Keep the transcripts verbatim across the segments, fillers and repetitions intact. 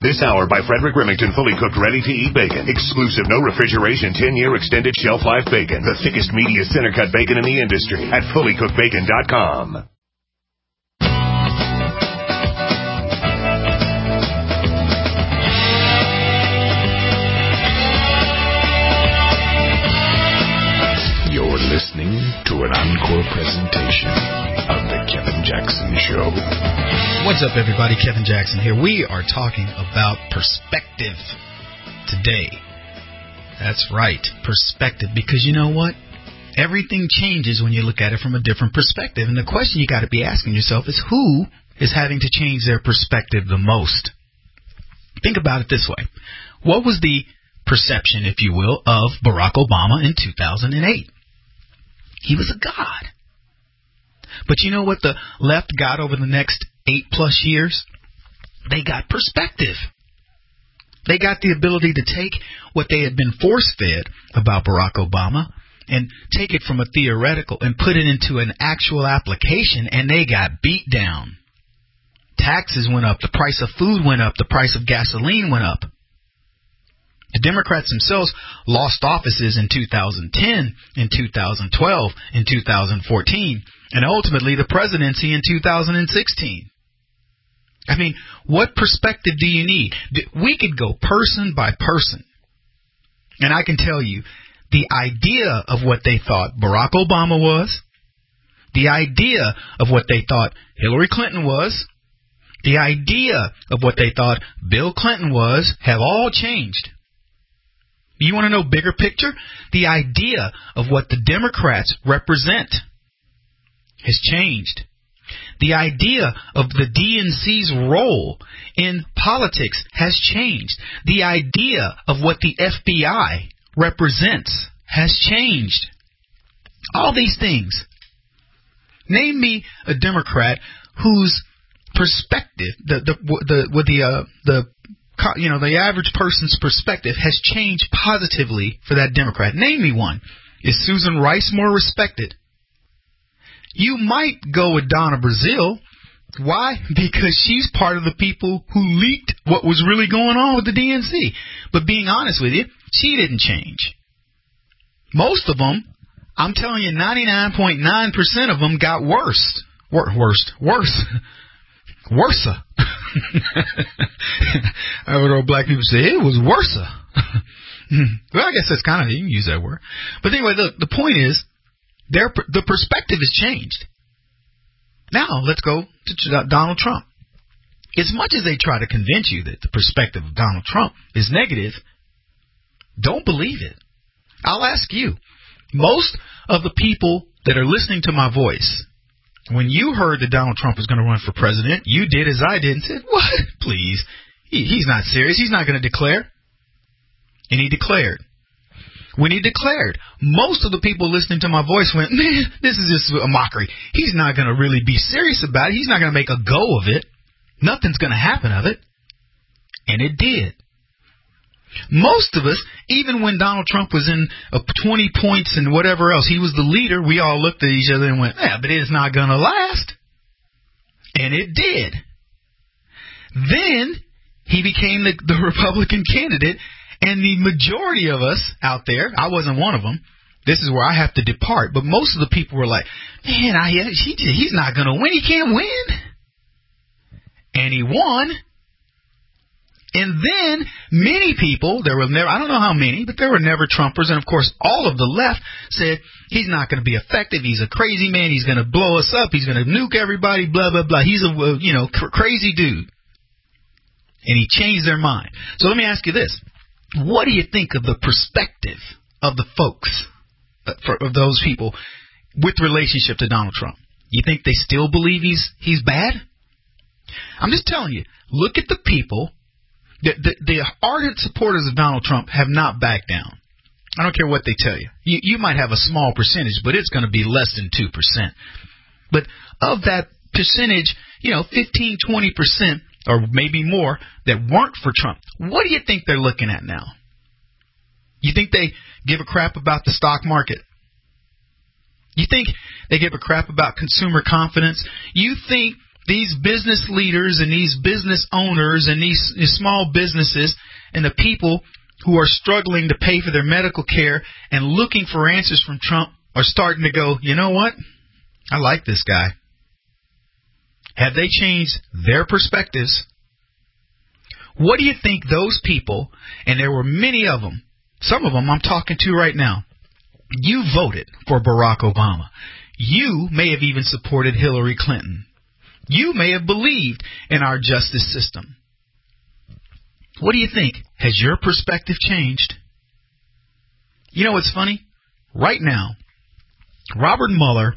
This hour by Frederick Remington, fully cooked, ready-to-eat bacon. Exclusive, no refrigeration, ten-year extended shelf life bacon. The thickest, meatiest, center-cut bacon in the industry at fully cooked bacon dot com. You're listening to an encore presentation of The Kevin Jackson Show. What's up, everybody? Kevin Jackson here. We are talking about perspective today. That's right, perspective. Because you know what? Everything changes when you look at it from a different perspective. And the question you got to be asking yourself is, who is having to change their perspective the most? Think about it this way. What was the perception, if you will, of Barack Obama in two thousand eight? He was a god. But you know what the left got over the next eight plus years? They got perspective. They got the ability to take what they had been force-fed about Barack Obama and take it from a theoretical and put it into an actual application, and they got beat down. Taxes went up. The price of food went up. The price of gasoline went up. The Democrats themselves lost offices in two thousand ten, in two thousand twelve, in two thousand fourteen, and ultimately the presidency in two thousand sixteen. I mean, what perspective do you need? We could go person by person, and I can tell you the idea of what they thought Barack Obama was, the idea of what they thought Hillary Clinton was, the idea of what they thought Bill Clinton was, have all changed. You want to know bigger picture? The idea of what the Democrats represent has changed. The idea of the D N C's role in politics has changed. The idea of what the F B I represents has changed. All these things. Name me a Democrat whose perspective, the the the with the uh, the you know, the average person's perspective has changed positively for that Democrat. Name me one. Is Susan Rice more respected? You might go with Donna Brazile. Why? Because she's part of the people who leaked what was really going on with the D N C. But being honest with you, she didn't change. Most of them, I'm telling you, ninety-nine point nine percent of them got worse. Wor- worst. Worse. Worse. I heard old black people say it was worse. Well, I guess that's kind of, you can use that word. But anyway, the, the point is, their the perspective has changed. Now, let's go to Donald Trump. As much as they try to convince you that the perspective of Donald Trump is negative, don't believe it. I'll ask you, most of the people that are listening to my voice, when you heard that Donald Trump was going to run for president, you did as I did and said, what? Please. He, he's not serious. He's not going to declare. And he declared. When he declared, most of the people listening to my voice went, man, this is just a mockery. He's not going to really be serious about it. He's not going to make a go of it. Nothing's going to happen of it. And it did. Most of us, even when Donald Trump was in uh, twenty points and whatever else, he was the leader, we all looked at each other and went, yeah, but it's not going to last. And it did. Then he became the, the Republican candidate, and the majority of us out there, I wasn't one of them, this is where I have to depart, but most of the people were like, man, I, he, he's not going to win. He can't win. And he won. And then many people, there were never, I don't know how many, but there were never Trumpers. And, of course, all of the left said he's not going to be effective. He's a crazy man. He's going to blow us up. He's going to nuke everybody, blah, blah, blah. He's a, you know, cr- crazy dude. And he changed their mind. So let me ask you this. What do you think of the perspective of the folks, for, of those people, with relationship to Donald Trump? You think they still believe he's he's bad? I'm just telling you, look at the people. The, the, the ardent supporters of Donald Trump have not backed down. I don't care what they tell you. You, you might have a small percentage, but it's going to be less than two percent. But of that percentage, you know, fifteen, twenty percent or maybe more that weren't for Trump, what do you think they're looking at now? You think they give a crap about the stock market? You think they give a crap about consumer confidence? You think these business leaders and these business owners and these, these small businesses and the people who are struggling to pay for their medical care and looking for answers from Trump are starting to go, you know what? I like this guy. Have they changed their perspectives? What do you think those people, and there were many of them, some of them I'm talking to right now, you voted for Barack Obama. You may have even supported Hillary Clinton. You may have believed in our justice system. What do you think? Has your perspective changed? You know what's funny? Right now, Robert Mueller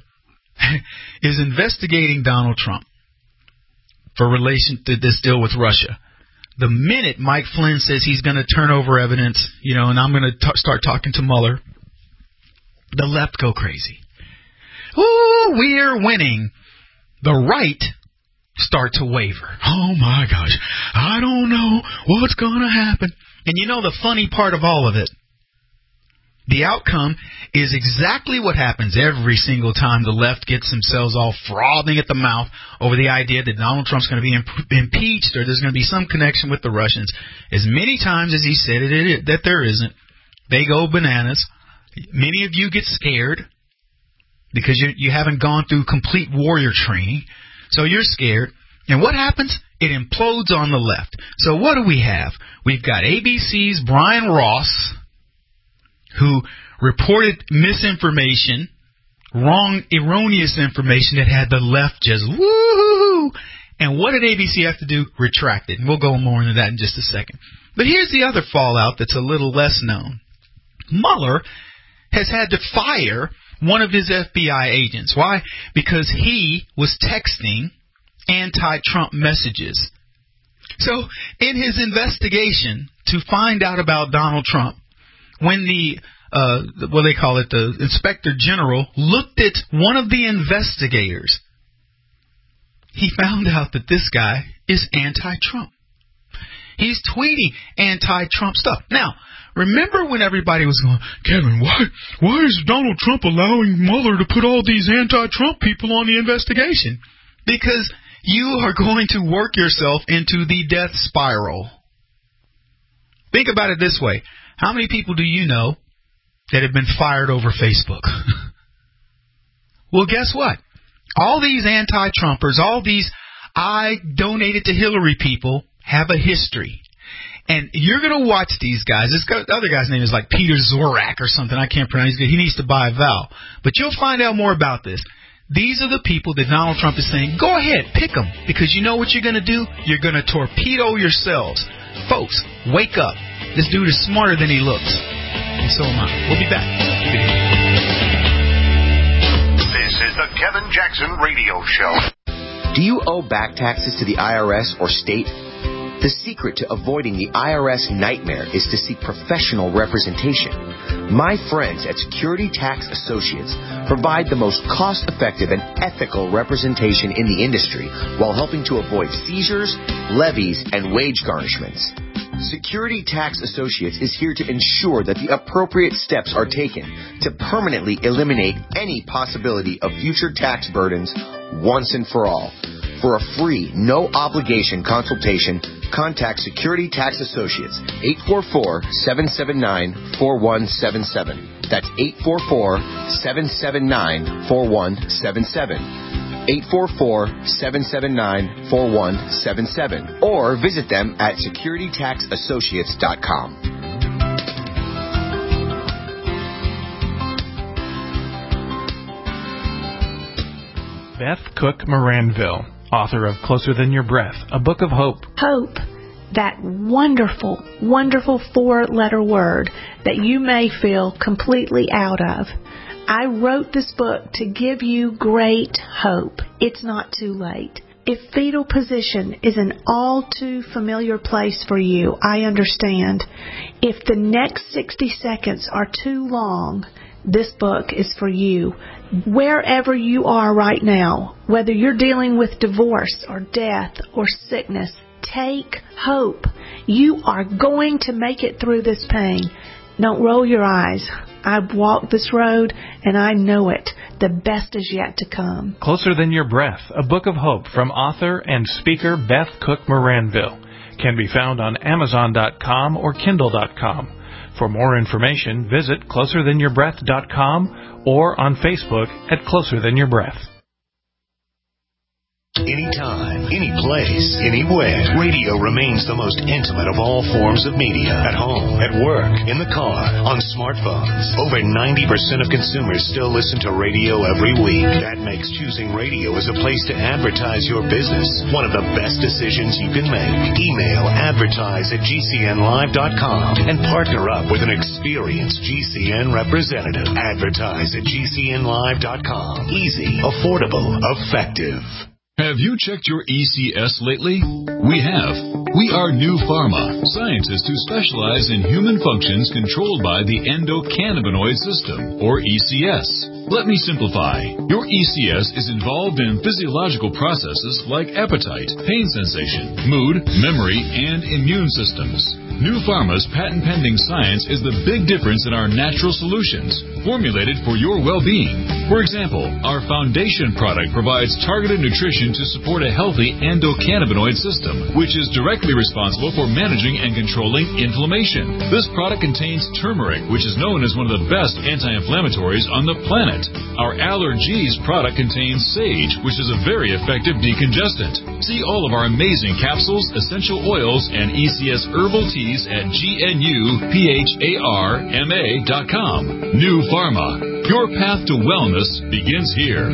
is investigating Donald Trump for relation to this deal with Russia. The minute Mike Flynn says he's going to turn over evidence, you know, and I'm going to start talking to Mueller, the left go crazy. Ooh, we're winning. The right start to waver. Oh, my gosh, I don't know what's going to happen. And you know the funny part of all of it? The outcome is exactly what happens every single time the left gets themselves all frothing at the mouth over the idea that Donald Trump's going to be imp- impeached or there's going to be some connection with the Russians. As many times as he said it, it, that there isn't, they go bananas. Many of you get scared because you, you haven't gone through complete warrior training, so you're scared. And what happens? It implodes on the left. So what do we have? We've got A B C's Brian Ross, who reported misinformation, wrong, erroneous information that had the left just woo-hoo-hoo. And what did A B C have to do? Retract it. And we'll go more into that in just a second. But here's the other fallout that's a little less known. Mueller has had to fire one of his F B I agents. Why? Because he was texting anti-Trump messages. So in his investigation to find out about Donald Trump, when the, uh, what they call it, the Inspector General looked at one of the investigators, he found out that this guy is anti-Trump. He's tweeting anti-Trump stuff. Now, remember when everybody was going, Kevin, why, why is Donald Trump allowing Mueller to put all these anti-Trump people on the investigation? Because you are going to work yourself into the death spiral. Think about it this way. How many people do you know that have been fired over Facebook? Well, guess what? All these anti-Trumpers, all these I donated to Hillary people have a history. And you're going to watch these guys. This guy, the other guy's name is like Peter Zorak or something. I can't pronounce it. He needs to buy a vowel. But you'll find out more about this. These are the people that Donald Trump is saying, go ahead, pick them. Because you know what you're going to do? You're going to torpedo yourselves. Folks, wake up. This dude is smarter than he looks. And so am I. We'll be back. This is the Kevin Jackson Radio Show. Do you owe back taxes to the I R S or state? The secret to avoiding the I R S nightmare is to seek professional representation. My friends at Security Tax Associates provide the most cost-effective and ethical representation in the industry while helping to avoid seizures, levies, and wage garnishments. Security Tax Associates is here to ensure that the appropriate steps are taken to permanently eliminate any possibility of future tax burdens once and for all. For a free, no-obligation consultation, contact Security Tax Associates, eight four four, seven seven nine, four one seven seven. That's eight four four, seven seven nine, four one seven seven. eight four four, seven seven nine, four one seven seven. Or visit them at security tax associates dot com. Beth Cook Moranville, author of Closer Than Your Breath, a book of hope. Hope, that wonderful, wonderful four-letter word that you may feel completely out of. I wrote this book to give you great hope. It's not too late. If fetal position is an all too familiar place for you, I understand. If the next sixty seconds are too long, this book is for you. Wherever you are right now, whether you're dealing with divorce or death or sickness, take hope. You are going to make it through this pain. Don't roll your eyes. I've walked this road and I know it. the best is yet to come. Closer Than Your Breath, a book of hope from author and speaker Beth Cook Moranville, can be found on Amazon dot com or Kindle dot com. For more information, visit closer than your breath dot com or on Facebook at Closer Than Your Breath. Anytime, any place, anywhere, radio remains the most intimate of all forms of media. At home, at work, in the car, on smartphones. Over ninety percent of consumers still listen to radio every week. That makes choosing radio as a place to advertise your business one of the best decisions you can make. Email advertise at G C N live dot com and partner up with an experienced G C N representative. Advertise at G C N live dot com. Easy, affordable, effective. Have you checked your E C S lately? We have. We are New Pharma, scientists who specialize in human functions controlled by the endocannabinoid system, or E C S. Let me simplify. Your E C S is involved in physiological processes like appetite, pain sensation, mood, memory, and immune systems. New Pharma's patent-pending science is the big difference in our natural solutions, formulated for your well-being. For example, our foundation product provides targeted nutrition to support a healthy endocannabinoid system, which is directly responsible for managing and controlling inflammation. This product contains turmeric, which is known as one of the best anti-inflammatories on the planet. Our Allergies product contains sage, which is a very effective decongestant. See all of our amazing capsules, essential oils, and E C S herbal teas at G N U P H A R M A dot com. New Pharma. Your path to wellness begins here.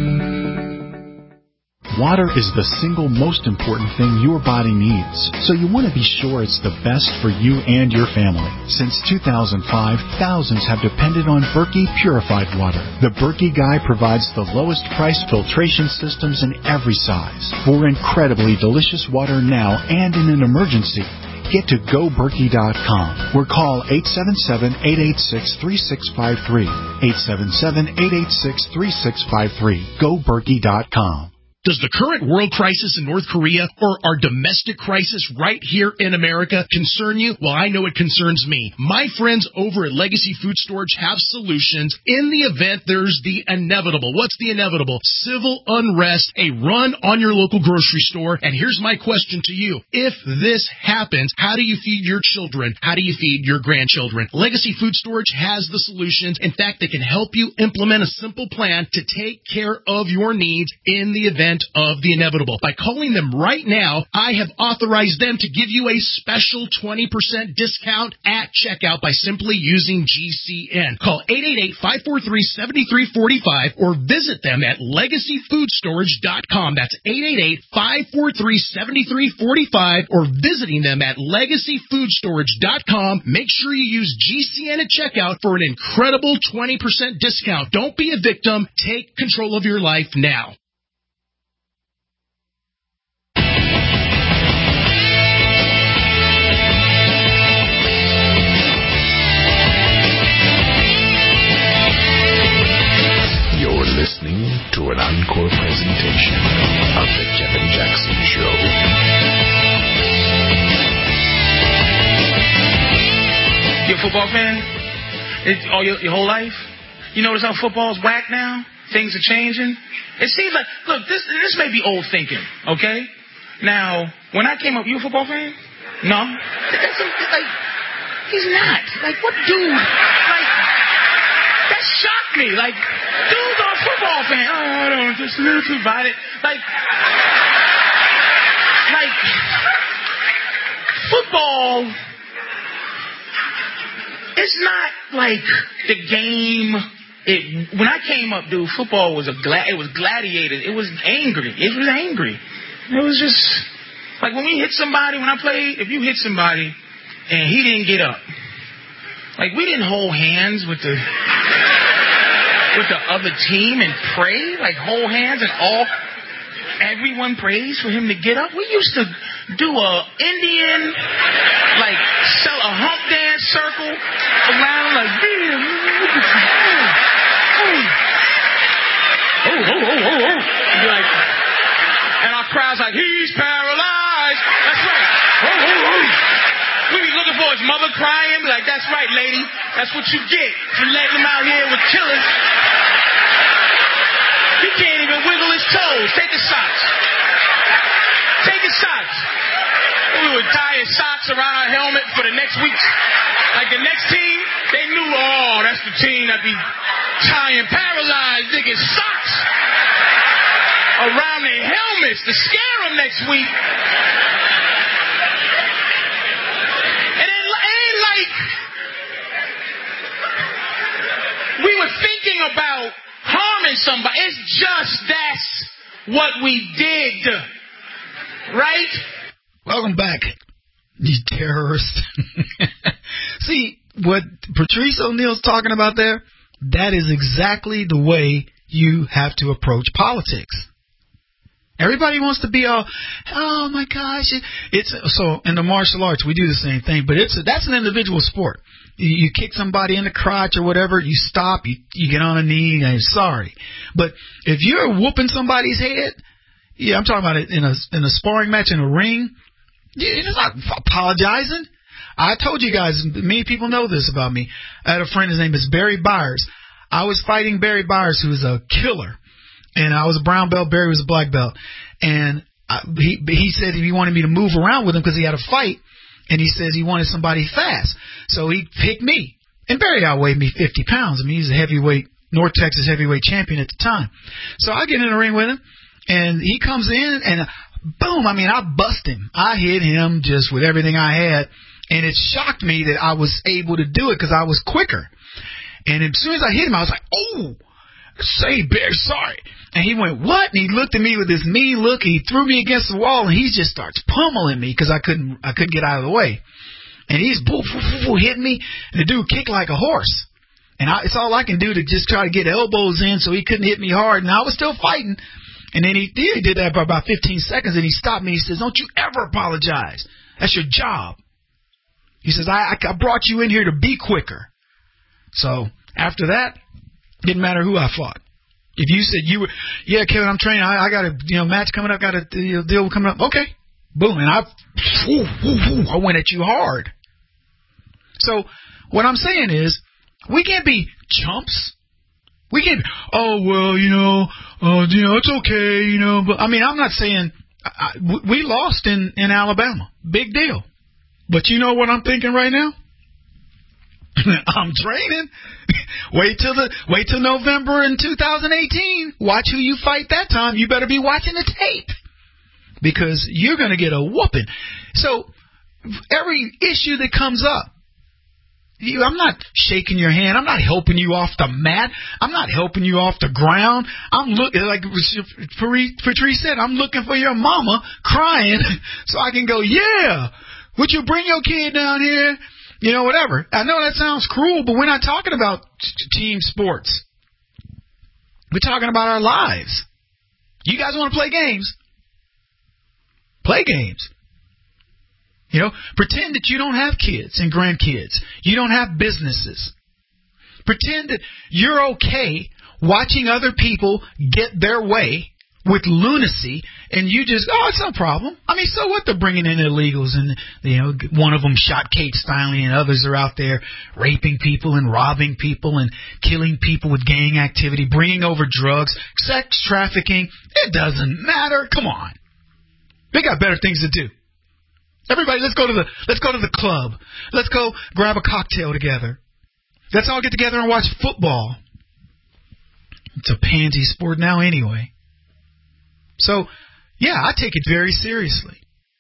Water is the single most important thing your body needs, so you want to be sure it's the best for you and your family. Since two thousand five, thousands have depended on Berkey purified water. The Berkey Guy provides the lowest price filtration systems in every size. For incredibly delicious water now and in an emergency, get to go berkey dot com or call eight seven seven, eight eight six, three six five three. eight seven seven, eight eight six, three six five three. go berkey dot com. Does the current world crisis in North Korea or our domestic crisis right here in America concern you? Well, I know it concerns me. My friends over at Legacy Food Storage have solutions in the event there's the inevitable. What's the inevitable? Civil unrest, a run on your local grocery store. And here's my question to you. If this happens, how do you feed your children? How do you feed your grandchildren? Legacy Food Storage has the solutions. In fact, they can help you implement a simple plan to take care of your needs in the event of the inevitable. By calling them right now, I have authorized them to give you a special twenty percent discount at checkout by simply using G C N. Call eight eight eight, five four three, seven three four five or visit them at legacy food storage dot com. That's eight eight eight, five four three, seven three four five or visiting them at legacy food storage dot com. Make sure you use G C N at checkout for an incredible twenty percent discount. Don't be a victim. Take control of your life now. Listening to an encore presentation of The Kevin Jackson Show. You're a football fan? It, all your, your whole life? You notice how football's whack now? Things are changing? It seems like, look, this this may be old thinking, okay? Now, when I came up, you a football fan? No? That's a, like, he's not. Like, what dude? Like, that shocked me. Like, dude's a football fan. Oh, I don't just know about it. Like, like, football, it's not like the game. It, when I came up, dude, football was a gla- it was gladiated. It was angry. It was angry. It was just, like, when we hit somebody, when I played, if you hit somebody and he didn't get up, like, we didn't hold hands with the... with the other team and pray, like hold hands and all, everyone prays for him to get up. We used to do a Indian, like sell a hump dance circle around, like, oh, oh, oh, oh, oh, oh. Be like, and our crowd's like, he's paralyzed. That's right. Oh, oh, oh. We be looking for his mother crying. Be like, that's right, lady. That's what you get for letting him out here with killers. He can't even wiggle his toes. Take his socks. Take his socks. We would tie his socks around our helmet for the next week. Like the next team, they knew, oh, that's the team that be tying paralyzed niggas' socks around their helmets to scare them next week. And it ain't like we were thinking about harming somebody. It's just that's what we did. Right? Welcome back, you terrorists. See, what Patrice O'Neal's talking about there, that is exactly the way you have to approach politics. Everybody wants to be all, oh my gosh. It's so in the martial arts, we do the same thing, but it's a, that's an individual sport. You, you kick somebody in the crotch or whatever, you stop, you, you get on a knee, and sorry. But if you're whooping somebody's head, yeah, I'm talking about it in a, in a sparring match in a ring, you're not apologizing. I told you guys, many people know this about me. I had a friend, his name is Barry Byers. I was fighting Barry Byers, who was a killer. And I was a brown belt, Barry was a black belt. And I, he he said he wanted me to move around with him because he had a fight. And he says he wanted somebody fast. So he picked me. And Barry outweighed me fifty pounds. I mean, he's a heavyweight, North Texas heavyweight champion at the time. So I get in the ring with him. And he comes in and boom, I mean, I bust him. I hit him just with everything I had. And it shocked me that I was able to do it because I was quicker. And as soon as I hit him, I was like, oh, say, Bear, sorry. And he went, what? And he looked at me with this mean look. And he threw me against the wall, and he just starts pummeling me because I couldn't I couldn't get out of the way. And he's boo, boo, boo, boo, hitting me. And the dude kicked like a horse. And I, it's all I can do to just try to get elbows in so he couldn't hit me hard. And I was still fighting. And then he, he did that for about fifteen seconds, and he stopped me. He says, don't you ever apologize. That's your job. He says, I, I brought you in here to be quicker. So after that, didn't matter who I fought. If you said you were, yeah, Kevin, I'm training. I, I got a you know match coming up, got a you know, deal coming up. Okay, boom, and I, whoo, whoo, whoo, I went at you hard. So what I'm saying is, we can't be chumps. We can't. Oh well, you know, uh, you know, it's okay, you know. But I mean, I'm not saying I, we lost in in Alabama, big deal. But you know what I'm thinking right now? I'm training. wait till the wait till November in two thousand eighteen. Watch who you fight that time. You better be watching the tape because you're going to get a whooping. So every issue that comes up, you, I'm not shaking your hand. I'm not helping you off the mat. I'm not helping you off the ground. I'm looking, like Patrice said, I'm looking for your mama crying so I can go, yeah, would you bring your kid down here? You know, whatever. I know that sounds cruel, but we're not talking about team sports. We're talking about our lives. You guys want to play games? Play games. You know, pretend that you don't have kids and grandkids. You don't have businesses. Pretend that you're okay watching other people get their way with lunacy, and you just, oh, it's no problem. I mean, so what? They're bringing in illegals, and you know, one of them shot Kate Steinle, and others are out there raping people and robbing people and killing people with gang activity, bringing over drugs, sex trafficking. It doesn't matter. Come on, they got better things to do. Everybody, let's go to the let's go to the club. Let's go grab a cocktail together. Let's all get together and watch football. It's a pansy sport now, anyway. So, yeah, I take it very seriously.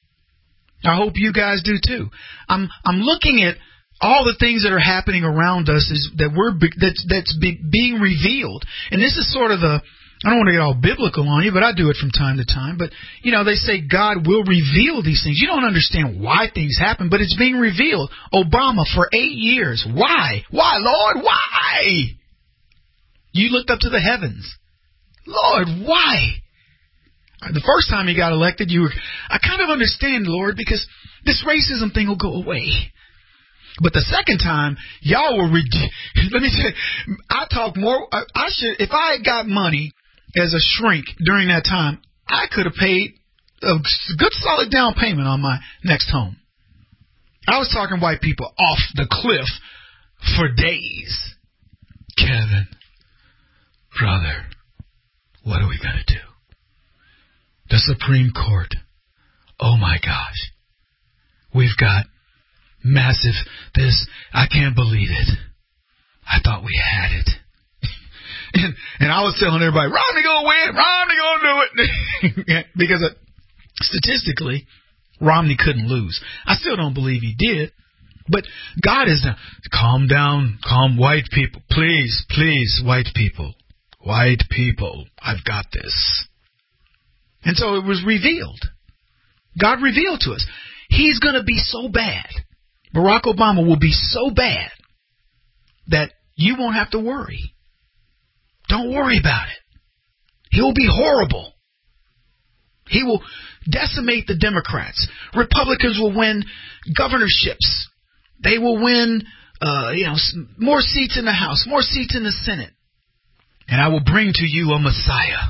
I hope you guys do too. I'm I'm looking at all the things that are happening around us is that we're that's that's be, being revealed, and this is sort of the, I don't want to get all biblical on you, but I do it from time to time. But you know, they say God will reveal these things. You don't understand why things happen, but it's being revealed. Obama for eight years. Why? Why, Lord? Why? You looked up to the heavens, Lord. Why? The first time he got elected, you were, I kind of understand, Lord, because this racism thing will go away. But the second time, y'all were, re- let me say, I talk more, I, I should, if I had got money as a shrink during that time, I could have paid a good solid down payment on my next home. I was talking white people off the cliff for days. Kevin, brother, what are we going to do? The Supreme Court. Oh, my gosh. We've got massive this. I can't believe it. I thought we had it. and, and I was telling everybody, Romney going to win. Romney going to do it. Because uh, statistically, Romney couldn't lose. I still don't believe he did. But God is now, calm down, calm white people. Please, please, white people. White people, I've got this. And so it was revealed. God revealed to us. He's going to be so bad. Barack Obama will be so bad that you won't have to worry. Don't worry about it. He will be horrible. He will decimate the Democrats. Republicans will win governorships. They will win, uh, you know, more seats in the House, more seats in the Senate. And I will bring to you a Messiah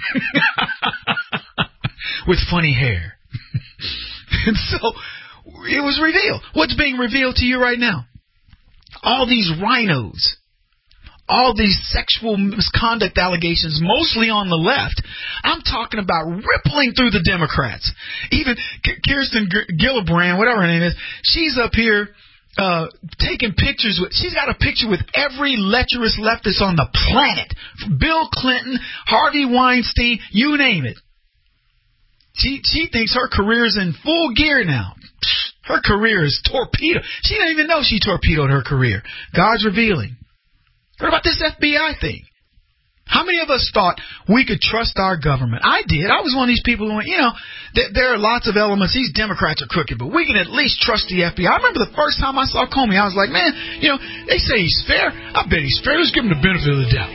with funny hair. And so it was revealed. What's being revealed to you right now? All these rhinos, all these sexual misconduct allegations, mostly on the left. I'm talking about rippling through the Democrats. Even Kirsten Gillibrand, whatever her name is, she's up here uh, taking pictures with, she's got a picture with every lecherous leftist on the planet. Bill Clinton, Harvey Weinstein, you name it. She she thinks her career is in full gear now. Her career is torpedoed. She didn't even know she torpedoed her career. God's revealing. What about this F B I thing? How many of us thought we could trust our government? I did. I was one of these people who went, you know, th- there are lots of elements. These Democrats are crooked, but we can at least trust the F B I. I remember the first time I saw Comey, I was like, man, you know, they say he's fair. I bet he's fair. Let's give him the benefit of the doubt.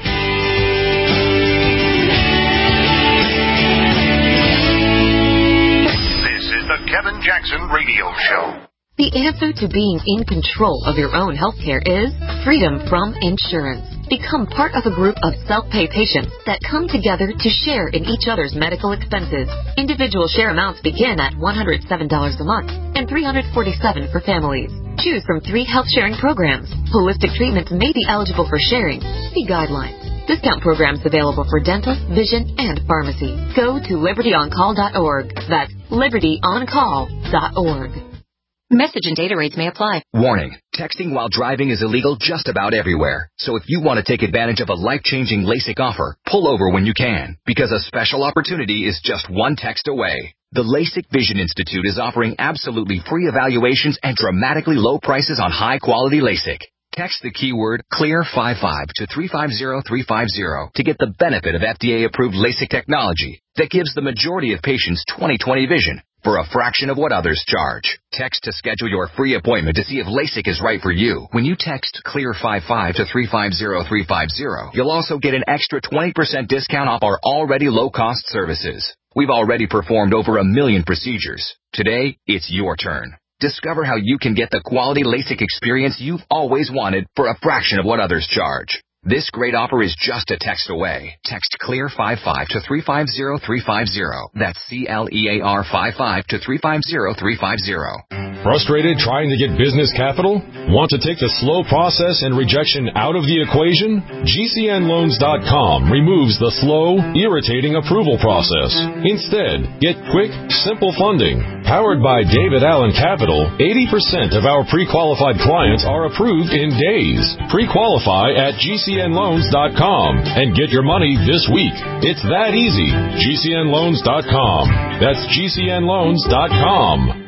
This is the Kevin Jackson Radio Show. The answer to being in control of your own healthcare is freedom from insurance. Become part of a group of self-pay patients that come together to share in each other's medical expenses. Individual share amounts begin at one hundred seven dollars a month and three hundred forty-seven dollars for families. Choose from three health sharing programs. Holistic treatments may be eligible for sharing. See guidelines. Discount programs available for dental, vision, and pharmacy. Go to liberty on call dot org. That's liberty on call dot org. Message and data rates may apply. Warning, texting while driving is illegal just about everywhere. So if you want to take advantage of a life-changing LASIK offer, pull over when you can, because a special opportunity is just one text away. The LASIK Vision Institute is offering absolutely free evaluations and dramatically low prices on high-quality LASIK. Text the keyword CLEAR fifty-five to three five zero three five zero to get the benefit of F D A-approved LASIK technology that gives the majority of patients twenty twenty vision for a fraction of what others charge. Text to schedule your free appointment to see if LASIK is right for you. When you text CLEAR fifty-five to three five zero three five zero, you'll also get an extra twenty percent discount off our already low-cost services. We've already performed over a million procedures. Today, it's your turn. Discover how you can get the quality LASIK experience you've always wanted for a fraction of what others charge. This great offer is just a text away. Text CLEAR fifty-five to three five zero three five zero. That's C L E A R fifty-five to three five zero three five zero. Frustrated trying to get business capital? Want to take the slow process and rejection out of the equation? G C N loans dot com removes the slow, irritating approval process. Instead, get quick, simple funding. Powered by David Allen Capital, eighty percent of our pre-qualified clients are approved in days. Pre-qualify at G C N loans dot com and get your money this week. It's that easy. G C N loans dot com. That's G C N loans dot com.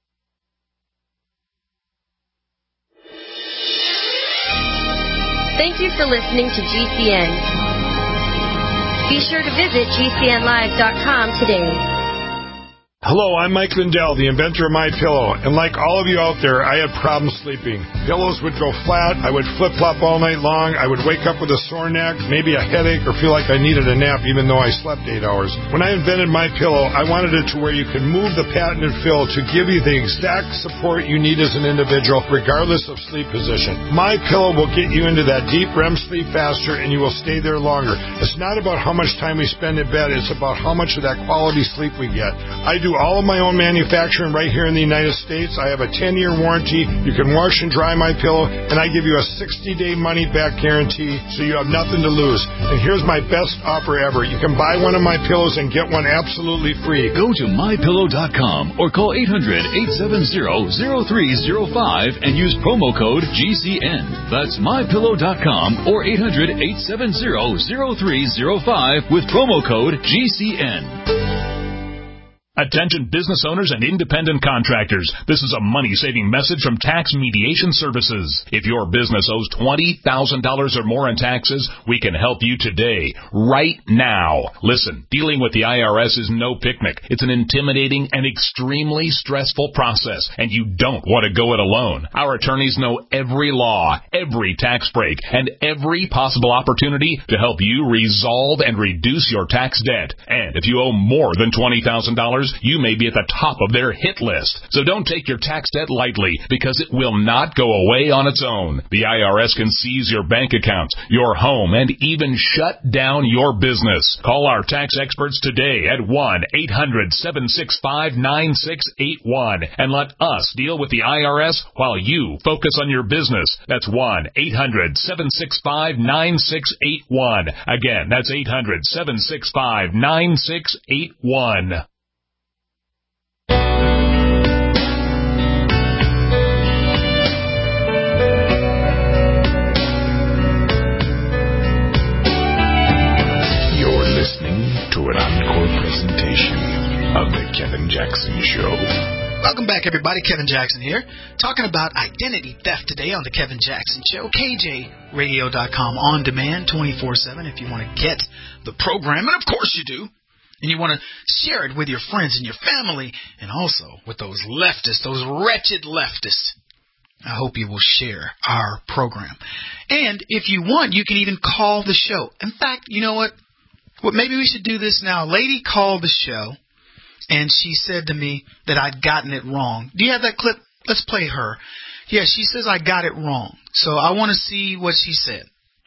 Thank you for listening to G C N. Be sure to visit G C N live dot com today. Hello, I'm Mike Lindell, the inventor of MyPillow, and like all of you out there, I had problems sleeping. Pillows would go flat, I would flip-flop all night long, I would wake up with a sore neck, maybe a headache, or feel like I needed a nap even though I slept eight hours. When I invented MyPillow, I wanted it to where you could move the patented fill to give you the exact support you need as an individual, regardless of sleep position. MyPillow will get you into that deep R E M sleep faster, and you will stay there longer. It's not about how much time we spend in bed, it's about how much of that quality sleep we get. I do all of my own manufacturing right here in the United States. I have a ten-year warranty. You can wash and dry my pillow, and I give you a sixty-day money-back guarantee, so you have nothing to lose. And here's my best offer ever. You can buy one of my pillows and get one absolutely free. Go to my pillow dot com or call eight hundred, eight seven zero, zero three zero five and use promo code G C N. That's my pillow dot com or eight hundred, eight seven zero, zero three zero five with promo code G C N. Attention business owners and independent contractors. This is a money-saving message from Tax Mediation Services. If your business owes twenty thousand dollars or more in taxes, we can help you today, right now. Listen, dealing with the I R S is no picnic. It's an intimidating and extremely stressful process, and you don't want to go it alone. Our attorneys know every law, every tax break, and every possible opportunity to help you resolve and reduce your tax debt. And if you owe more than twenty thousand dollars, you may be at the top of their hit list. So don't take your tax debt lightly, because it will not go away on its own. The I R S can seize your bank accounts, your home, and even shut down your business. Call our tax experts today at one eight hundred, seven six five, nine six eight one and let us deal with the I R S while you focus on your business. That's one eight hundred, seven six five, nine six eight one. Again, that's eight hundred, seven six five, nine six eight one. To an encore presentation of The Kevin Jackson Show. Welcome back, everybody. Kevin Jackson here, talking about identity theft today on The Kevin Jackson Show. K J radio dot com on demand twenty-four seven if you want to get the program, and of course you do. And you want to share it with your friends and your family, and also with those leftists, those wretched leftists. I hope you will share our program. And if you want, you can even call the show. In fact, you know what? Well, maybe we should do this now. A lady called the show, and she said to me that I'd gotten it wrong. Do you have that clip? Let's play her. Yeah, she says I got it wrong. So I want to see what she said.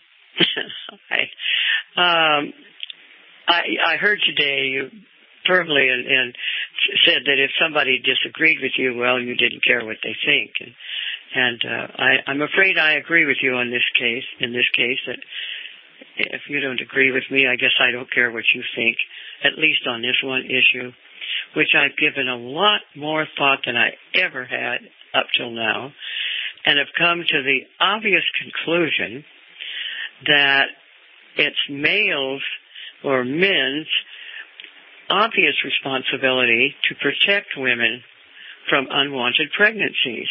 Okay. Um, I, I heard today you firmly and, and said that if somebody disagreed with you, well, you didn't care what they think. And, and uh, I, I'm afraid I agree with you on this case, in this case, that if you don't agree with me, I guess I don't care what you think, at least on this one issue, which I've given a lot more thought than I ever had up till now, and have come to the obvious conclusion that it's males or men's obvious responsibility to protect women from unwanted pregnancies,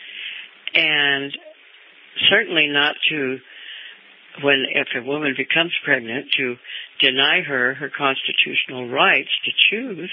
and certainly not to, when if a woman becomes pregnant, to deny her her constitutional rights to choose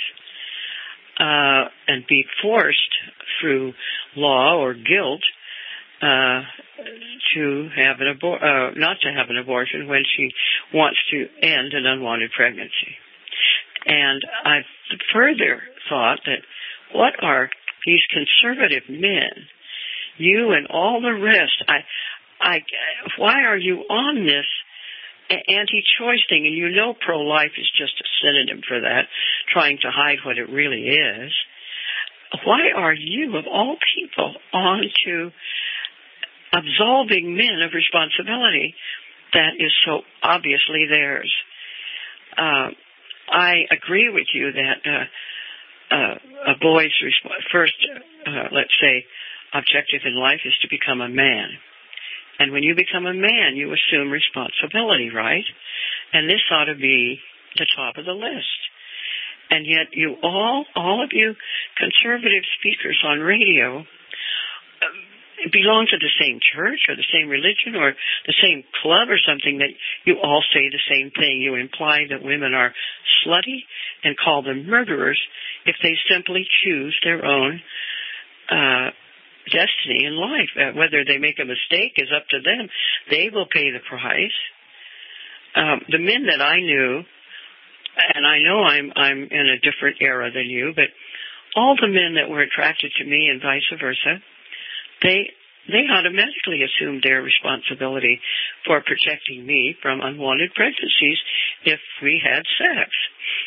uh, and be forced through law or guilt uh, to have an abor- uh, not to have an abortion when she wants to end an unwanted pregnancy. And I've further thought that what are these conservative men, you and all the rest, I I, why are you on this anti-choice thing? And you know pro-life is just a synonym for that, trying to hide what it really is. Why are you, of all people, on to absolving men of responsibility that is so obviously theirs? Uh, I agree with you that uh, uh, a boy's resp- first, uh, let's say, objective in life is to become a man. And when you become a man, you assume responsibility, right? And this ought to be the top of the list. And yet you all, all of you conservative speakers on radio uh, belong to the same church or the same religion or the same club or something that you all say the same thing. You imply that women are slutty and call them murderers if they simply choose their own uh destiny in life. Uh, whether they make a mistake is up to them. They will pay the price. Um, the men that I knew, and I know I'm I'm in a different era than you, but all the men that were attracted to me and vice versa, they they automatically assumed their responsibility for protecting me from unwanted pregnancies if we had sex.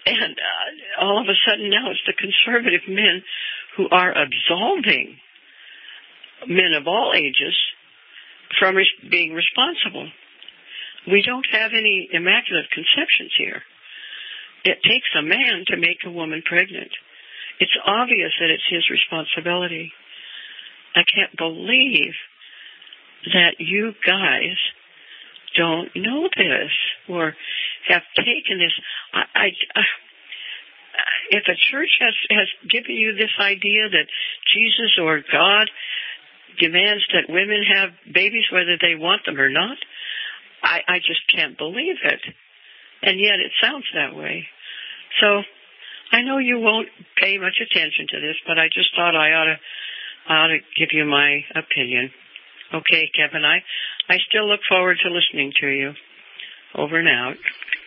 And uh, all of a sudden now it's the conservative men who are absolving men of all ages from res- being responsible. We don't have any immaculate conceptions here. It takes a man to make a woman pregnant. It's obvious that it's his responsibility. I can't believe that you guys don't know this or have taken this. I, I, I, if a church has, has given you this idea that Jesus or God demands that women have babies whether they want them or not, I, I just can't believe it. And yet it sounds that way. So I know you won't pay much attention to this, but I just thought I ought to, I ought to give you my opinion. Okay, Kevin, I, I still look forward to listening to you. Over and out.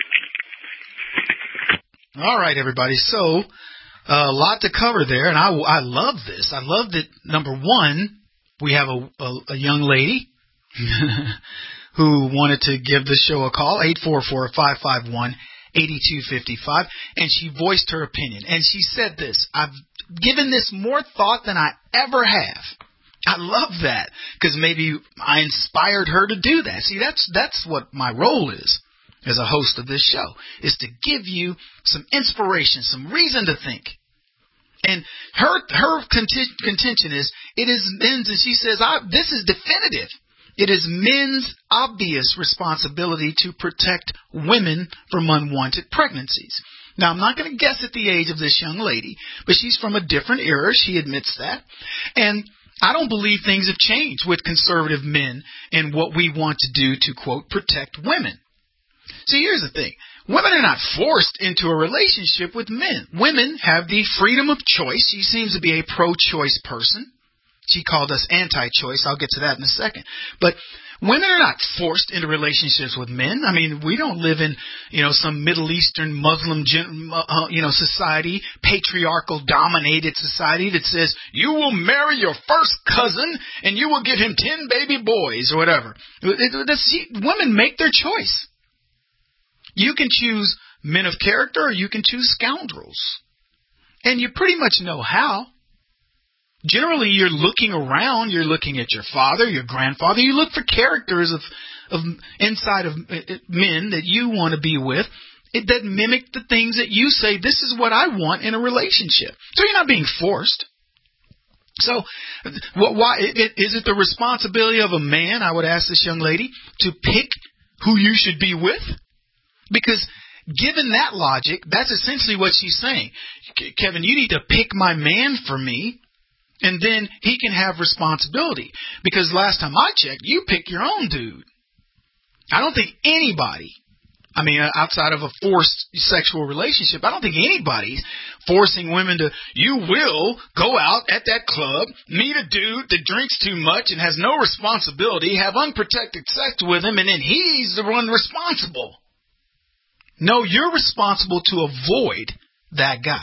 All right, everybody. So, uh, a lot to cover there, and I, I love this. I love that, number one, we have a, a, a young lady who wanted to give the show a call, eight four four, five five one, eight two five five, and she voiced her opinion. And she said this, I've given this more thought than I ever have. I love that, because maybe I inspired her to do that. See, that's that's what my role is as a host of this show, is to give you some inspiration, some reason to think. And her her contention is, it is men's, and she says, I, this is definitive. It is men's obvious responsibility to protect women from unwanted pregnancies. Now, I'm not going to guess at the age of this young lady, but she's from a different era. She admits that. And I don't believe things have changed with conservative men and what we want to do to, quote, protect women. See, here's the thing. Women are not forced into a relationship with men. Women have the freedom of choice. She seems to be a pro-choice person. She called us anti-choice. I'll get to that in a second. But women are not forced into relationships with men. I mean, we don't live in, you know, some Middle Eastern Muslim, uh, you know, society, patriarchal dominated society that says you will marry your first cousin and you will give him ten baby boys or whatever. Women make their choice. You can choose men of character or you can choose scoundrels. And you pretty much know how. Generally, you're looking around, you're looking at your father, your grandfather, you look for characters of, of inside of men that you want to be with it, that mimic the things that you say, this is what I want in a relationship. So you're not being forced. So why is it the responsibility of a man, I would ask this young lady, to pick who you should be with? Because given that logic, that's essentially what she's saying. Kevin, you need to pick my man for me. And then he can have responsibility. Because last time I checked, you pick your own dude. I don't think anybody, I mean, outside of a forced sexual relationship, I don't think anybody's forcing women to, you will go out at that club, meet a dude that drinks too much and has no responsibility, have unprotected sex with him, and then he's the one responsible. No, you're responsible to avoid that guy.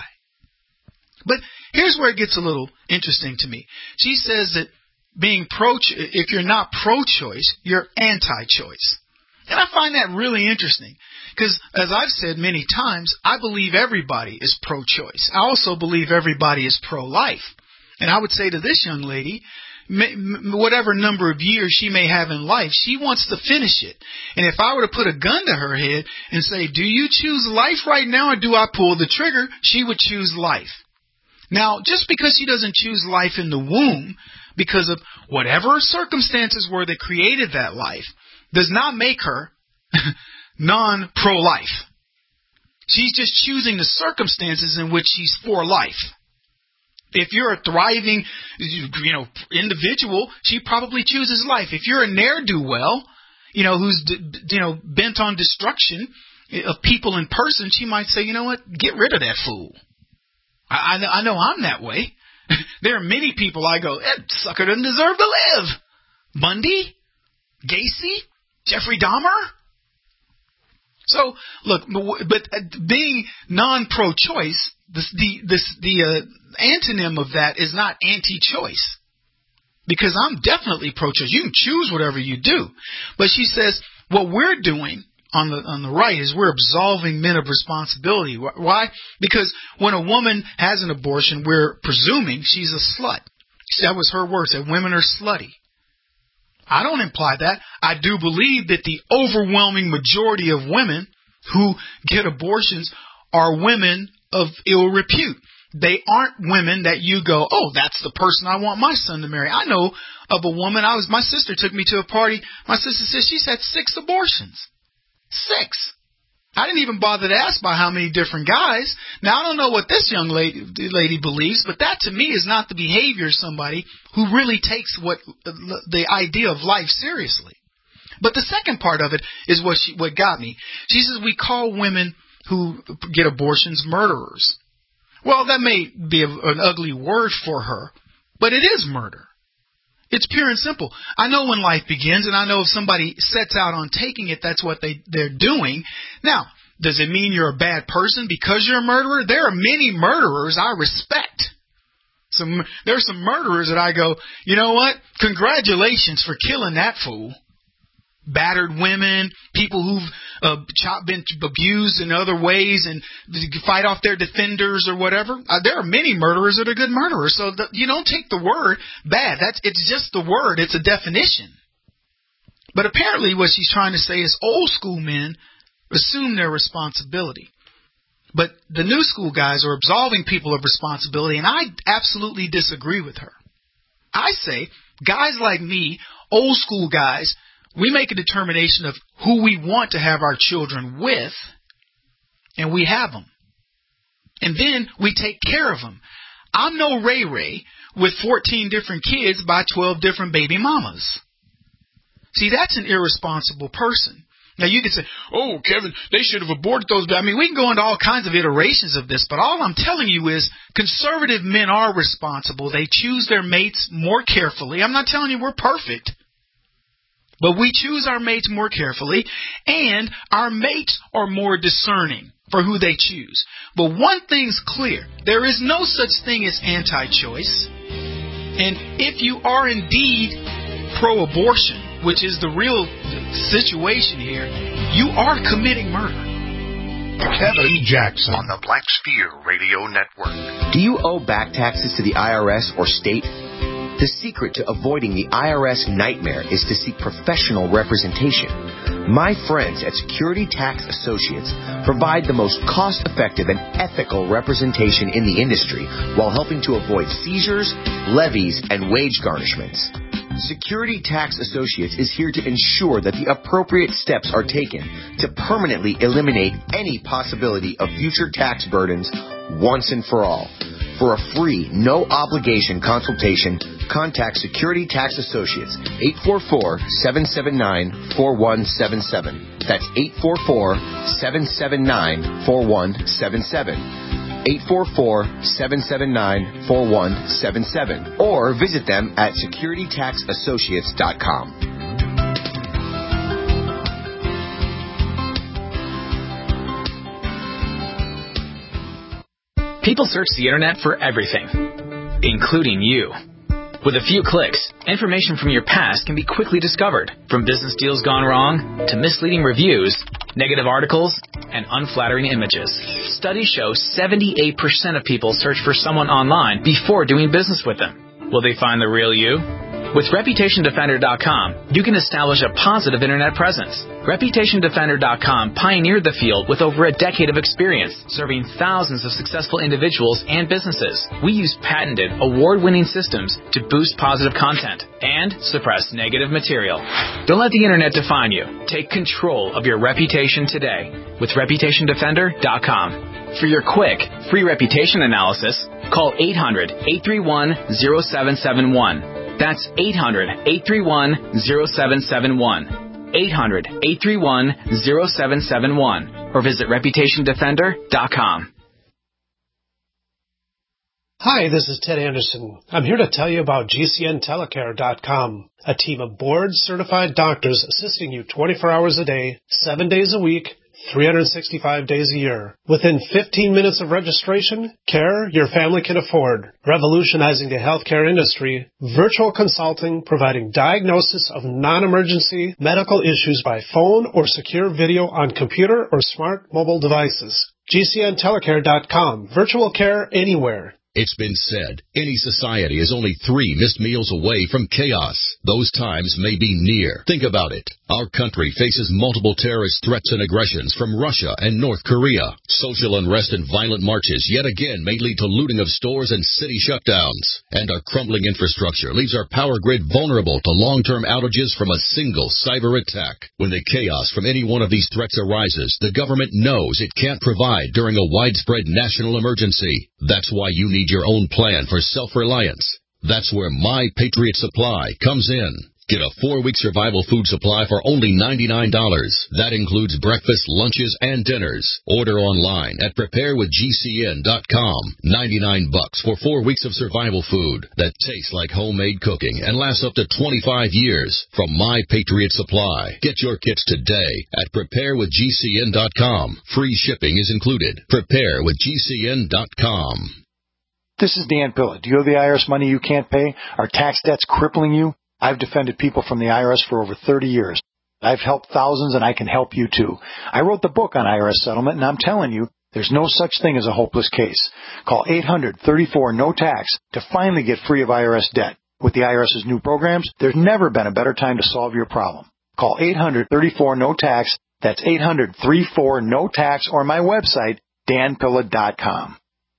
But here's where it gets a little interesting to me. She says that being pro, if you're not pro-choice, you're anti-choice. And I find that really interesting because, as I've said many times, I believe everybody is pro-choice. I also believe everybody is pro-life. And I would say to this young lady, whatever number of years she may have in life, she wants to finish it. And if I were to put a gun to her head and say, do you choose life right now or do I pull the trigger? She would choose life. Now, just because she doesn't choose life in the womb, because of whatever circumstances were that created that life, does not make her non-pro-life. She's just choosing the circumstances in which she's for life. If you're a thriving, you know, individual, she probably chooses life. If you're a ne'er-do-well, you know, who's, you know, bent on destruction of people in person, she might say, you know what, get rid of that fool. I, I know I'm that way. There are many people I go, that sucker doesn't deserve to live. Bundy? Gacy? Jeffrey Dahmer? So, look, but being non-pro-choice, the, the, the, the uh, antonym of that is not anti-choice. Because I'm definitely pro-choice. You can choose whatever you do. But she says, what we're doing on the on the right is we're absolving men of responsibility. Why? Because when a woman has an abortion, we're presuming she's a slut. That was her words, that women are slutty. I don't imply that. I do believe that the overwhelming majority of women who get abortions are women of ill repute. They aren't women that you go, oh, that's the person I want my son to marry. I know of a woman. I was my sister took me to a party. My sister said she's had six abortions. Six. I didn't even bother to ask by how many different guys. Now, I don't know what this young lady, lady believes, but that to me is not the behavior of somebody who really takes what the idea of life seriously. But the second part of it is what she, what got me. She says we call women who get abortions murderers. Well, that may be a, an ugly word for her, but it is murder. It's pure and simple. I know when life begins, and I know if somebody sets out on taking it, that's what they, they're doing. Now, does it mean you're a bad person because you're a murderer? There are many murderers I respect. Some, there are some murderers that I go, you know what? Congratulations for killing that fool. Battered women, people who've uh, been abused in other ways and fight off their defenders or whatever. Uh, there are many murderers that are good murderers. So the, you don't take the word bad. That's it's just the word. It's a definition. But apparently what she's trying to say is old school men assume their responsibility. But the new school guys are absolving people of responsibility, and I absolutely disagree with her. I say guys like me, old school guys, we make a determination of who we want to have our children with, and we have them. And then we take care of them. I'm no Ray Ray with fourteen different kids by twelve different baby mamas. See, that's an irresponsible person. Now, you could say, oh, Kevin, they should have aborted those. I mean, we can go into all kinds of iterations of this, but all I'm telling you is conservative men are responsible. They choose their mates more carefully. I'm not telling you we're perfect. But we choose our mates more carefully, and our mates are more discerning for who they choose. But one thing's clear. There is no such thing as anti-choice. And if you are indeed pro-abortion, which is the real situation here, you are committing murder. Kevin Jackson on the Black Sphere Radio Network. Do you owe back taxes to the I R S or state? The secret to avoiding the I R S nightmare is to seek professional representation. My friends at Security Tax Associates provide the most cost-effective and ethical representation in the industry while helping to avoid seizures, levies, and wage garnishments. Security Tax Associates is here to ensure that the appropriate steps are taken to permanently eliminate any possibility of future tax burdens once and for all. For a free, no-obligation consultation, contact Security Tax Associates, eight four four, seven seven nine, four one seven seven. That's eight four four, seven seven nine, four one seven seven. eight four four, seven seven nine, four one seven seven. Or visit them at security tax associates dot com. People search the internet for everything, including you. With a few clicks, information from your past can be quickly discovered, from business deals gone wrong to misleading reviews, negative articles, and unflattering images. Studies show seventy-eight percent of people search for someone online before doing business with them. Will they find the real you? With reputation defender dot com, you can establish a positive internet presence. reputation defender dot com pioneered the field with over a decade of experience, serving thousands of successful individuals and businesses. We use patented, award-winning systems to boost positive content and suppress negative material. Don't let the internet define you. Take control of your reputation today with reputation defender dot com. For your quick, free reputation analysis, call eight hundred, eight three one, zero seven seven one. That's eight hundred, eight three one, zero seven seven one. eight hundred, eight three one, zero seven seven one. Or visit reputation defender dot com. Hi, this is Ted Anderson. I'm here to tell you about G C N telecare dot com, a team of board-certified doctors assisting you twenty-four hours a day, seven days a week, three hundred sixty-five days a year. Within fifteen minutes of registration, care your family can afford. Revolutionizing the healthcare industry, virtual consulting providing diagnosis of non-emergency medical issues by phone or secure video on computer or smart mobile devices. G C N telecare dot com. Virtual care anywhere. It's been said, any society is only three missed meals away from chaos. Those times may be near. Think about it. Our country faces multiple terrorist threats and aggressions from Russia and North Korea. Social unrest and violent marches yet again may lead to looting of stores and city shutdowns. And our crumbling infrastructure leaves our power grid vulnerable to long-term outages from a single cyber attack. When the chaos from any one of these threats arises, the government knows it can't provide during a widespread national emergency. That's why you need your own plan for self-reliance. That's where My Patriot Supply comes in. Get a four-week survival food supply for only ninety-nine dollars. That includes breakfast, lunches, and dinners. Order online at prepare with G C N dot com. ninety-nine bucks for four weeks of survival food that tastes like homemade cooking and lasts up to twenty-five years from My Patriot Supply. Get your kits today at prepare with G C N dot com. Free shipping is included. prepare with G C N dot com. This is Dan Pilla. Do you owe the I R S money you can't pay? Are tax debts crippling you? I've defended people from the I R S for over thirty years. I've helped thousands, and I can help you too. I wrote the book on I R S settlement, and I'm telling you, there's no such thing as a hopeless case. Call eight hundred, thirty-four, no tax to finally get free of I R S debt. With the I R S's new programs, there's never been a better time to solve your problem. Call eight hundred, thirty-four, no tax. That's eight hundred, thirty-four, no tax, or my website, dan pilla dot com.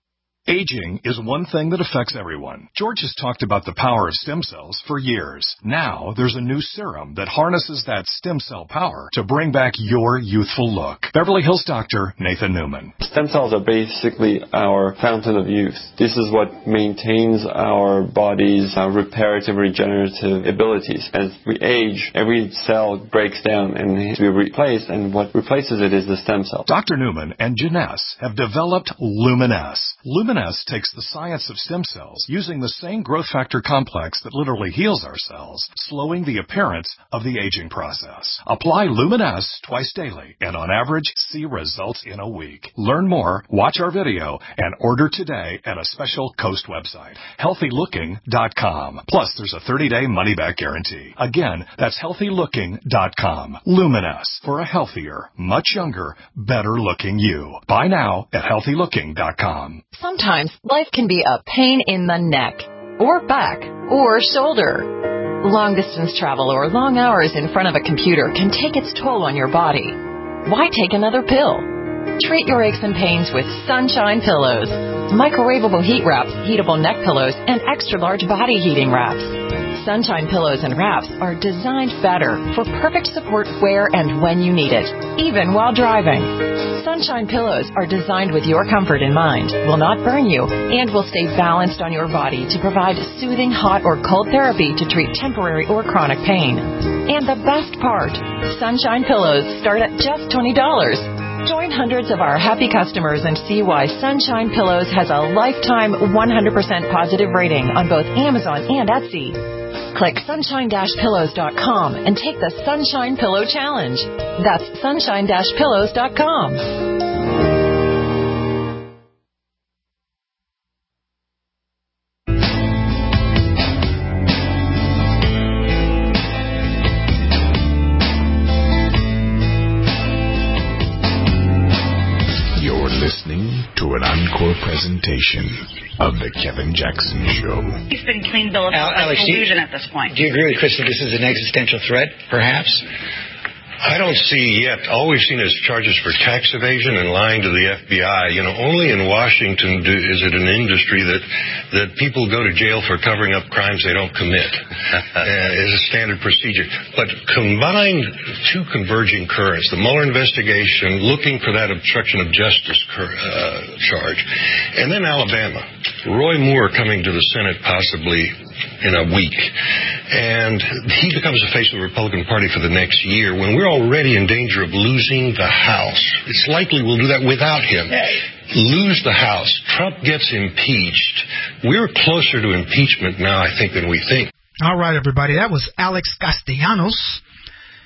Aging is one thing that affects everyone. George has talked about the power of stem cells for years. Now, there's a new serum that harnesses that stem cell power to bring back your youthful look. Beverly Hills doctor Nathan Newman. Stem cells are basically our fountain of youth. This is what maintains our body's uh, reparative, regenerative abilities. As we age, every cell breaks down and needs to be replaced, and what replaces it is the stem cell. Doctor Newman and Janess have developed Luminess. Luminess takes the science of stem cells using the same growth factor complex that literally heals our cells, slowing the appearance of the aging process. Apply Luminess twice daily and on average see results in a week. Learn more, watch our video, and order today at a special Coast website, healthy looking dot com. Plus, there's a thirty-day money-back guarantee. Again, that's healthy looking dot com. Luminess, for a healthier, much younger, better-looking you. Buy now at healthy looking dot com. Sometimes life can be a pain in the neck, or back, or shoulder. Long-distance travel or long hours in front of a computer can take its toll on your body. Why take another pill? Treat your aches and pains with Sunshine Pillows. Microwavable heat wraps, heatable neck pillows, and extra-large body heating wraps. Sunshine Pillows and Wraps are designed better for perfect support where and when you need it, even while driving. Sunshine Pillows are designed with your comfort in mind, will not burn you, and will stay balanced on your body to provide soothing hot or cold therapy to treat temporary or chronic pain. And the best part, Sunshine Pillows start at just twenty dollars. Join hundreds of our happy customers and see why Sunshine Pillows has a lifetime one hundred percent positive rating on both Amazon and Etsy. Click sunshine dash pillows dot com and take the Sunshine Pillow Challenge. That's sunshine dash pillows dot com. You're listening to an encore presentation of The Kevin Jackson Show. He's been clean bill of Al- Alex, collusion do you, at this point. Do you agree with Chris that this is an existential threat, perhaps? I don't see yet. All we've seen is charges for tax evasion and lying to the F B I. You know, only in Washington do, is it an industry that that people go to jail for covering up crimes they don't commit. uh, is a standard procedure. But combined two converging currents, the Mueller investigation, looking for that obstruction of justice cur- uh, charge, and then Alabama. Roy Moore coming to the Senate possibly in a week. And he becomes the face of the Republican Party for the next year when we're already in danger of losing the House. It's likely we'll do that without him. Lose the House. Trump gets impeached. We're closer to impeachment now, I think, than we think. All right, everybody. That was Alex Castellanos.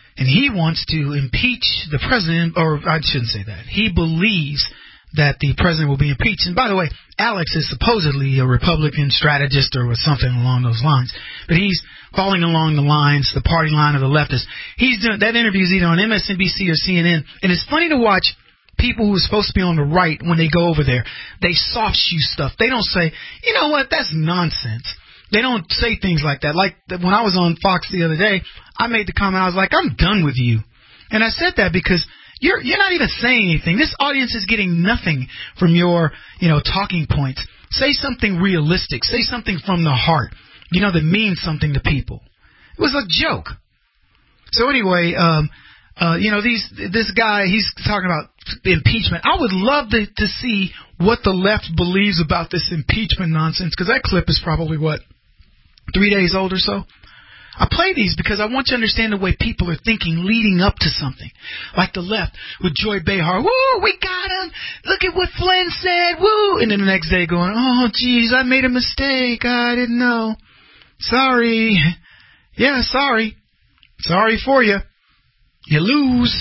and he wants to impeach the president, or I shouldn't say that. He believes that the president will be impeached. And by the way, Alex is supposedly a Republican strategist or something along those lines. But he's falling along the lines, the party line of the leftists. He's doing that interview is either on M S N B C or C N N. And it's funny to watch people who are supposed to be on the right when they go over there. They soft shoe stuff. They don't say, you know what, that's nonsense. They don't say things like that. Like when I was on Fox the other day, I made the comment, I was like, I'm done with you. And I said that because you're you're not even saying anything. This audience is getting nothing from your, you know, talking points. Say something realistic. Say something from the heart, you know, that means something to people. It was a joke. So anyway, um, uh, you know, these this guy, he's talking about impeachment. I would love to, to see what the left believes about this impeachment nonsense, because that clip is probably, what, three days old or so? I play these because I want you to understand the way people are thinking leading up to something. Like the left with Joy Behar. Woo, we got him. Look at what Flynn said. Woo. And then the next day going, oh, geez, I made a mistake. I didn't know. Sorry. Yeah, sorry. Sorry for you. You lose.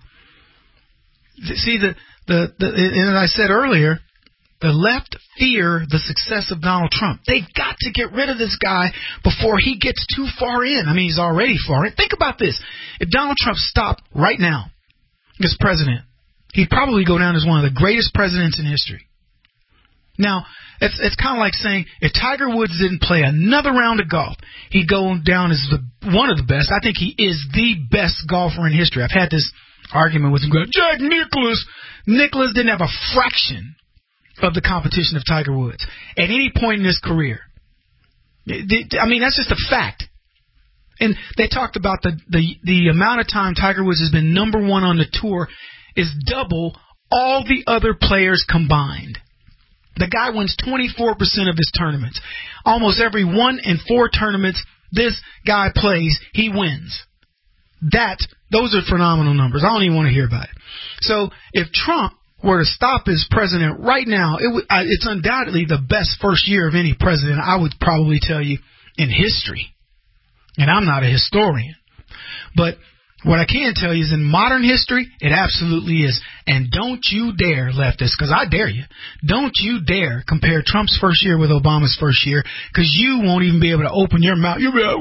See, the, the, the, and as I said earlier, the left fear the success of Donald Trump. They've got to get rid of this guy before he gets too far in. I mean, he's already far in. Think about this. If Donald Trump stopped right now as president, he'd probably go down as one of the greatest presidents in history. Now, it's, it's kind of like saying if Tiger Woods didn't play another round of golf, he'd go down as the, one of the best. I think he is the best golfer in history. I've had this argument with him. Jack Nicklaus. Nicklaus didn't have a fraction of the competition of Tiger Woods at any point in his career. I mean, that's just a fact. And they talked about the, the, the amount of time Tiger Woods has been number one on the tour is double all the other players combined. The guy wins twenty-four percent of his tournaments. Almost every one in four tournaments this guy plays, he wins. That, those are phenomenal numbers. I don't even want to hear about it. So if Trump were to stop as president right now, it w- uh, it's undoubtedly the best first year of any president, I would probably tell you, in history. And I'm not a historian. But what I can tell you is in modern history, it absolutely is. And don't you dare, leftists, because I dare you, don't you dare compare Trump's first year with Obama's first year, because you won't even be able to open your mouth. You'll be like,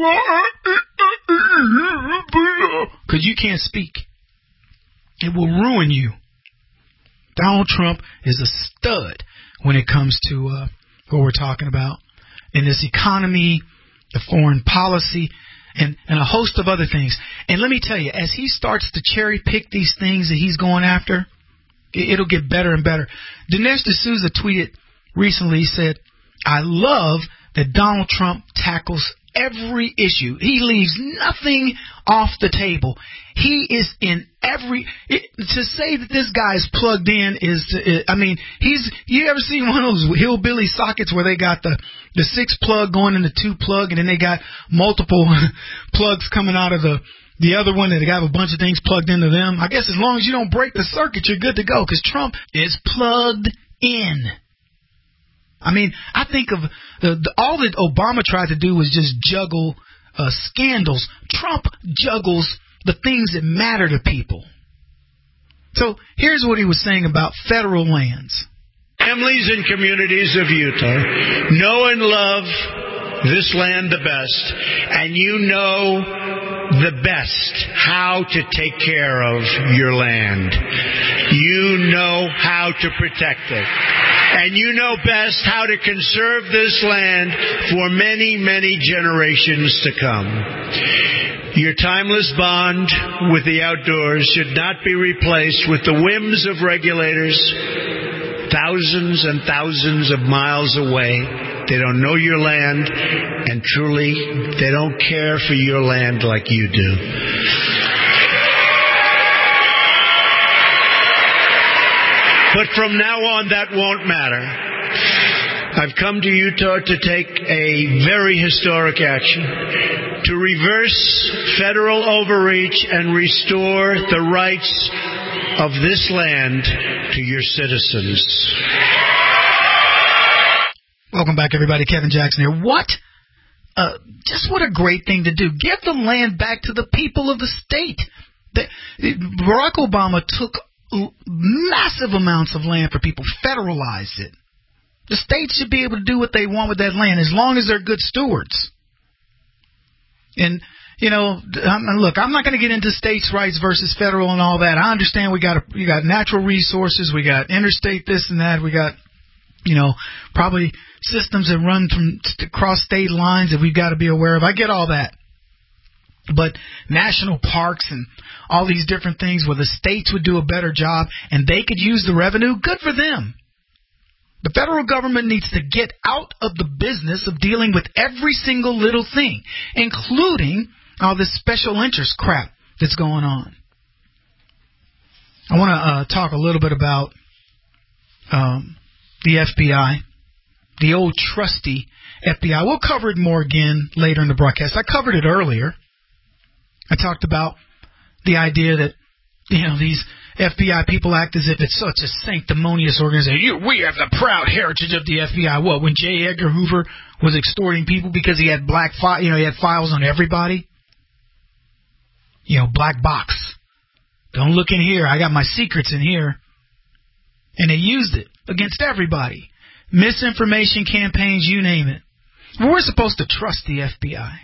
because you can't speak. It will ruin you. Donald Trump is a stud when it comes to uh, what we're talking about in this economy, the foreign policy, and, and a host of other things. And let me tell you, as he starts to cherry pick these things that he's going after, it'll get better and better. Dinesh D'Souza tweeted recently, he said, I love that Donald Trump tackles every issue. He leaves nothing off the table. He is in every... It, to say that this guy is plugged in is... It, I mean, he's... You ever seen one of those hillbilly sockets where they got the, the six plug going in the two plug, and then they got multiple plugs coming out of the, the other one, and they got a bunch of things plugged into them? I guess as long as you don't break the circuit, you're good to go, because Trump is plugged in. I mean, I think of the, the, all that Obama tried to do was just juggle uh, scandals. Trump juggles the things that matter to people. So here's what he was saying about federal lands. Families and communities of Utah know and love this land the best, and you know the best how to take care of your land. You know how to protect it. And you know best how to conserve this land for many, many generations to come. Your timeless bond with the outdoors should not be replaced with the whims of regulators thousands and thousands of miles away. They don't know your land, and truly, they don't care for your land like you do. But from now on, that won't matter. I've come to Utah to take a very historic action, to reverse federal overreach and restore the rights of this land to your citizens. Welcome back, everybody. Kevin Jackson here. What uh, just what a great thing to do. Give the land back to the people of the state. The, Barack Obama took massive amounts of land for people, federalized it. The states should be able to do what they want with that land as long as they're good stewards. And, you know, look, I'm not going to get into states' rights versus federal and all that. I understand we got a, we got natural resources, we got interstate this and that, we got, you know, probably systems that run from across state lines that we've got to be aware of. I get all that. But national parks and all these different things where the states would do a better job and they could use the revenue, good for them. The federal government needs to get out of the business of dealing with every single little thing, including all this special interest crap that's going on. I want to uh, talk a little bit about um, the F B I, the old trusty F B I. We'll cover it more again later in the broadcast. I covered it earlier. I talked about the idea that, you know, these F B I people act as if it's such a sanctimonious organization. We have the proud heritage of the F B I. What, when J. Edgar Hoover was extorting people because he had black, fi- you know, he had files on everybody? You know, black box. Don't look in here. I got my secrets in here. And they used it against everybody. Misinformation campaigns, you name it. We're supposed to trust the F B I.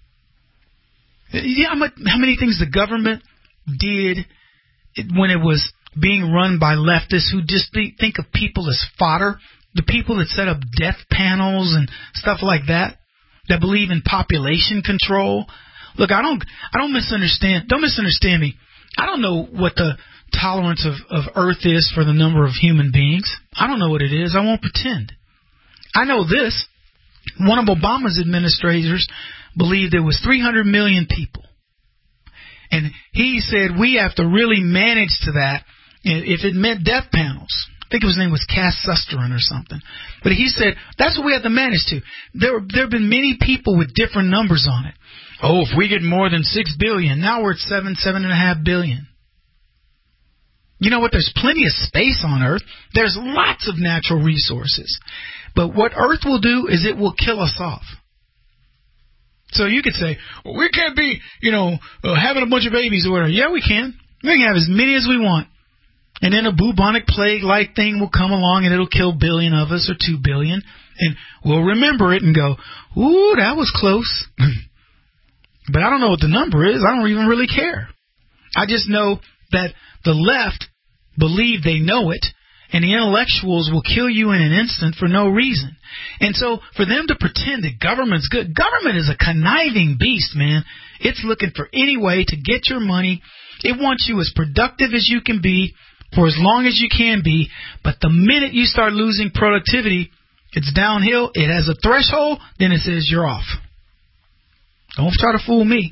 Yeah, how many things the government did when it was being run by leftists who just think of people as fodder, the people that set up death panels and stuff like that, that believe in population control. Look, I don't, I don't misunderstand. Don't misunderstand me. I don't know what the tolerance of, of Earth is for the number of human beings. I don't know what it is. I won't pretend. I know this. One of Obama's administrators believed there was three hundred million people. And he said we have to really manage to that if it meant death panels. I think his name was Cass Susterin or something. But he said that's what we have to manage to. There, there have been many people with different numbers on it. Oh, if we get more than six billion, now we're at seven, seven and a half billion. You know what? There's plenty of space on Earth. There's lots of natural resources. But what Earth will do is it will kill us off. So you could say, well, we can't be, you know, uh, having a bunch of babies or whatever. Yeah, we can. We can have as many as we want. And then a bubonic plague-like thing will come along and it'll kill a billion of us or two billion. And we'll remember it and go, ooh, that was close. But I don't know what the number is. I don't even really care. I just know that the left believe they know it, and the intellectuals will kill you in an instant for no reason. And so for them to pretend that government's good, government is a conniving beast, man. It's looking for any way to get your money. It wants you as productive as you can be for as long as you can be. But the minute you start losing productivity, it's downhill. It has a threshold. Then it says you're off. Don't try to fool me.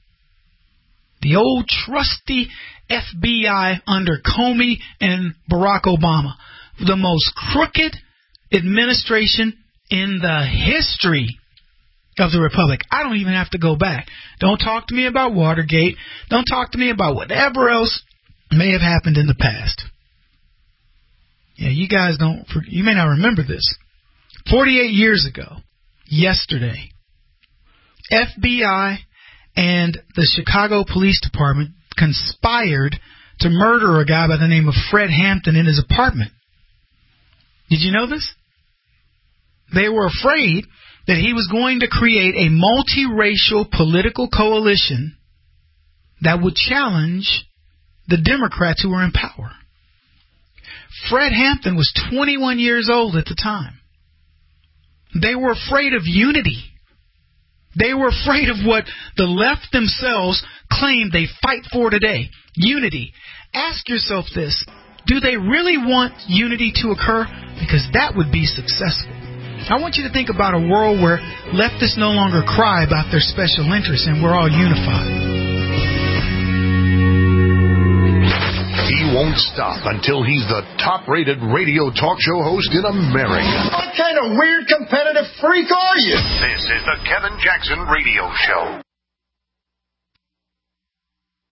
The old trusty F B I under Comey and Barack Obama. The most crooked administration in the history of the Republic. I don't even have to go back. Don't talk to me about Watergate. Don't talk to me about whatever else may have happened in the past. Yeah, you guys don't, you may not remember this. forty-eight years ago, yesterday, F B I and the Chicago Police Department conspired to murder a guy by the name of Fred Hampton in his apartment. Did you know this? They were afraid that he was going to create a multiracial political coalition that would challenge the Democrats who were in power. Fred Hampton was twenty-one years old at the time. They were afraid of unity. They were afraid of what the left themselves claim they fight for today. Unity. Ask yourself this. Do they really want unity to occur? Because that would be successful. I want you to think about a world where leftists no longer cry about their special interests and we're all unified. He won't stop until he's the top-rated radio talk show host in America. What kind of weird competitive freak are you? This is the Kevin Jackson Radio Show.